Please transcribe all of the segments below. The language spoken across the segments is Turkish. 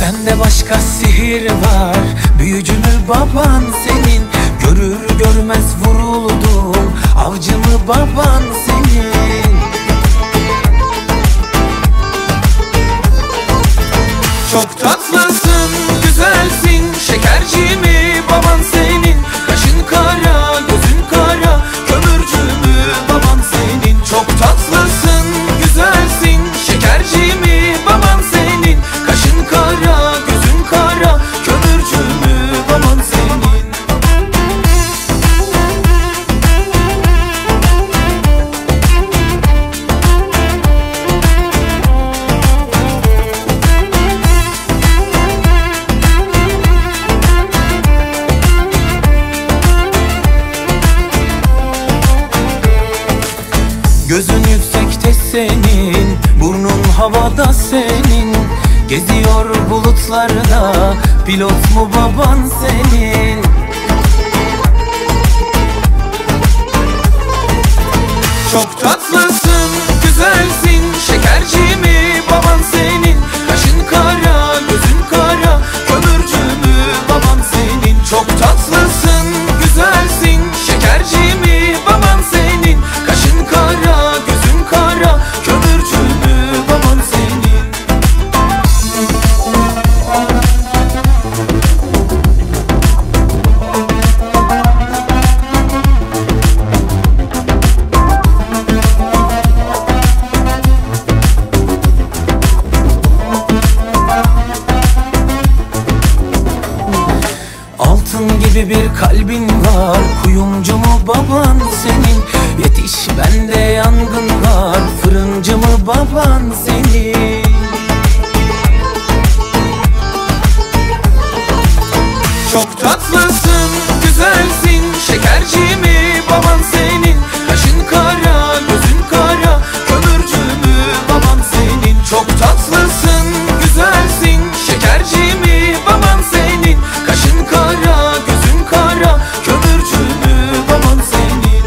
Sende başka sihir var, büyücü mü baban senin? Görür görmez vuruldum, avcı mı baban senin? Çok tatlısın, güzelsin, şekerci mi baban senin? Kaşın kara, gözün kara, kömürcü mü baban senin? Çok tatlısın, güzelsin, şekerci mi baban senin? Kaşın kara, gözün kara, kömürcü mü baban senin? Gözün yüksekte senin, burnun havada senin. Geziyor bulutlarda, pilot mu baban senin? Çok tatlısın, güzelsin, şekerci mi baban senin? Kaşın kara, gözün kara, kömürcü mü baban senin? Çok tatlısın, güzelsin, şekerci mi baban senin? Kaşın kara, gözün kara, kömürcü mü baban senin? Altın gibi bir kalbin var, kuyumcu mu baban senin? Yetiş bende yangın var, fırıncı mı baban senin? Çok tatlısın, güzelsin, şekerci mi baban senin? Kaşın kara, gözün kara, kömürcü mü baban senin? Çok tatlısın, güzelsin, şekerci mi baban senin? Kaşın kara, gözün kara, kömürcü mü baban senin?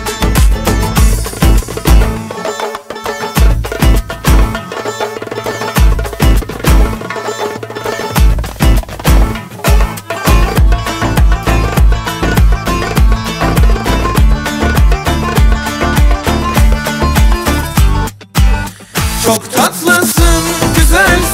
Çok tatlısın, güzelsin.